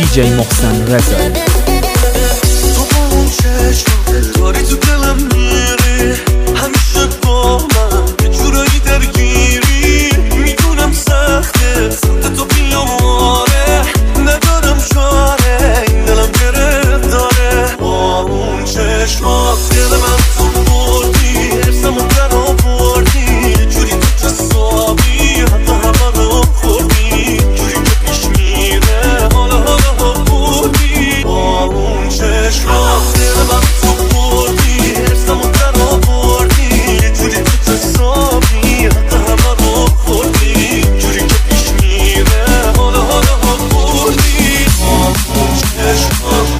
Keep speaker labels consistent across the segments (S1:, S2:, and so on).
S1: دیجی محسن رضایی.
S2: تو با اون چشم داری تو دلم میری، همیشه با من یه جورایی درگیری. میدونم سخته سمت تو بیاماره، ندارم چاره این دلم گرفت داره. با اون چشمات دل من تو بردی، حرسمو در آوردی، یه جوری تو جسابی حتی همه رو خوردی. جوری که پیش میره حالا بودی. با اون چشمات دل من تو بردی، حرسمو در آوردی، یه جوری تو جسابی حتی همه رو خوردی. جوری که پیش میره حالا بودی. با اون چشمات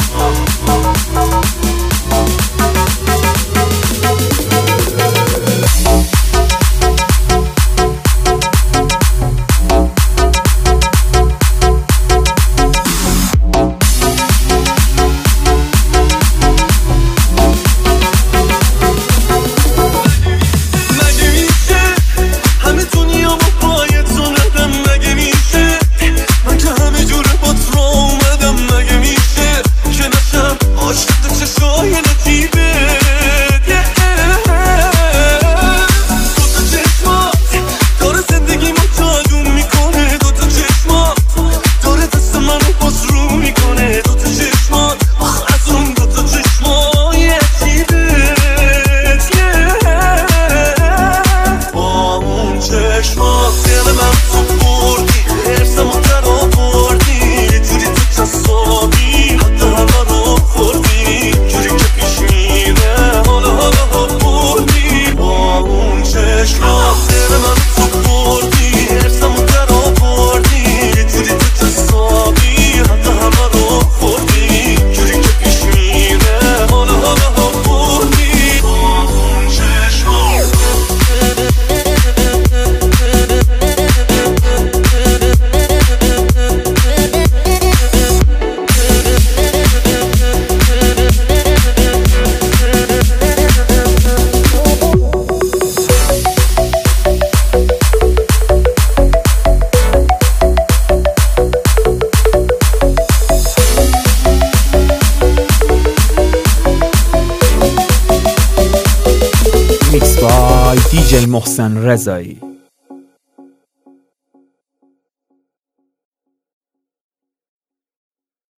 S1: دیجی محسن رضایی.